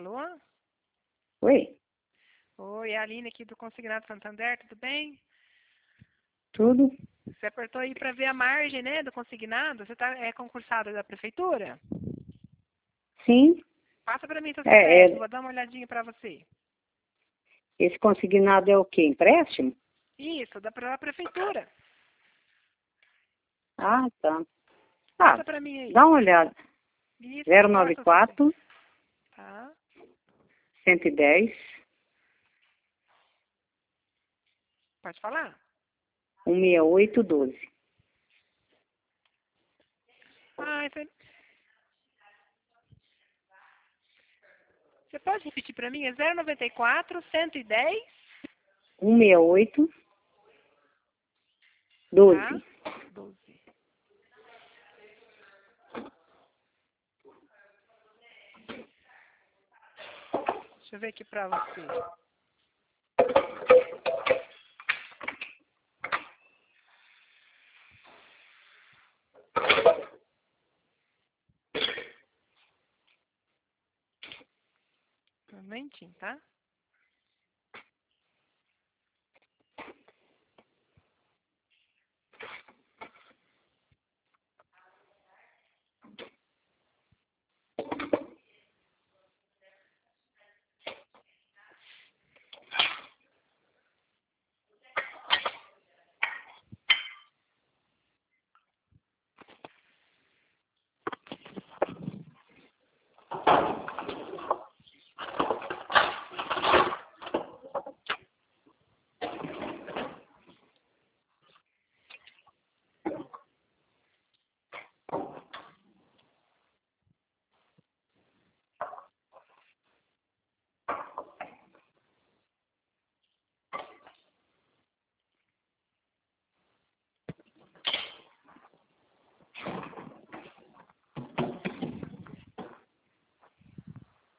Alô? Oi, Oi, é a Aline aqui do Consignado Santander, tudo bem? tudo? Você apertou aí para ver a margem, né, do consignado? Você é concursado da prefeitura? Sim, Passa para mim seu é, CPF, é, vou dar uma olhadinha para você. esse consignado é o quê? Empréstimo? Isso, dá para a prefeitura. Ah, tá. Ah, Passa para mim aí. dá uma olhada. Isso, qual é o seu CPF? 094 Tá, 110 pode falar? 16812. Ah, você pode repetir para mim? É 094 110, 168 tá? 12. 12. Deixa eu ver aqui para você. Um momentinho, tá?